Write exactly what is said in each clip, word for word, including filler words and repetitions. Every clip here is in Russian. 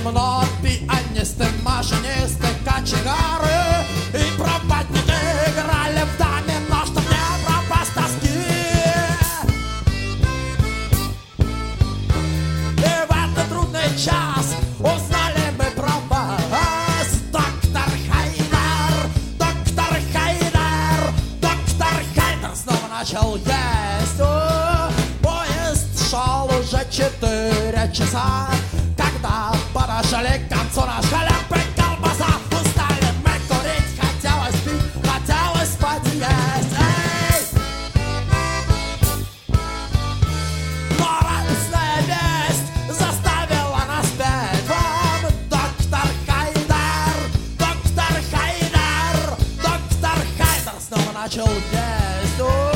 темно, пианисты, машинисты, кочегары и проводники играли в домино, чтоб не пропасть тоски. И в этот трудный час узнали мы про вас. Доктор Хайдар, доктор Хайдар, доктор Хайдар снова начал есть. О, поезд шел уже четыре часа, когда подошли к концу наш хлеб и колбаса. Устали мы курить, хотелось пить, хотелось спать и есть. Эй! Но радостная весть заставила нас петь вам. Доктор Хайдар, доктор Хайдар, доктор Хайдар снова начал есть. О!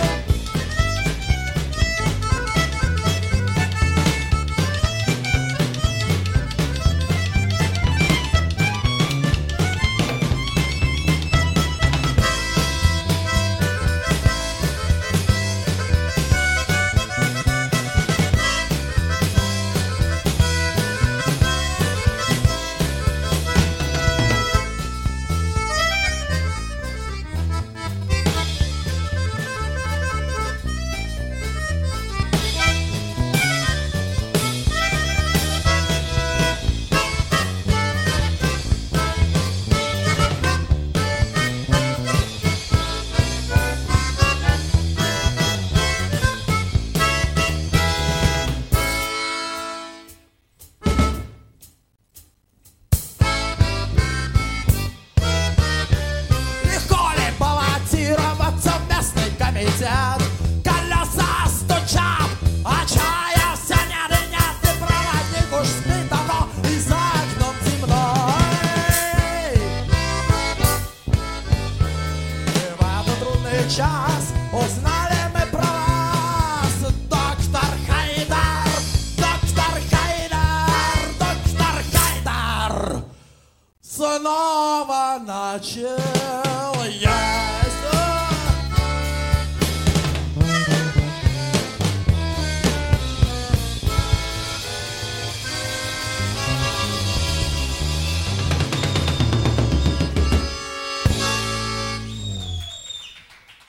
Колеса стучат, отчаялся, нет и нет, и проводник уж спит давно, и за окном темно. И в этот трудный час узнали мы про вас. Доктор Хайдар, доктор Хайдар, доктор Хайдар снова начал я.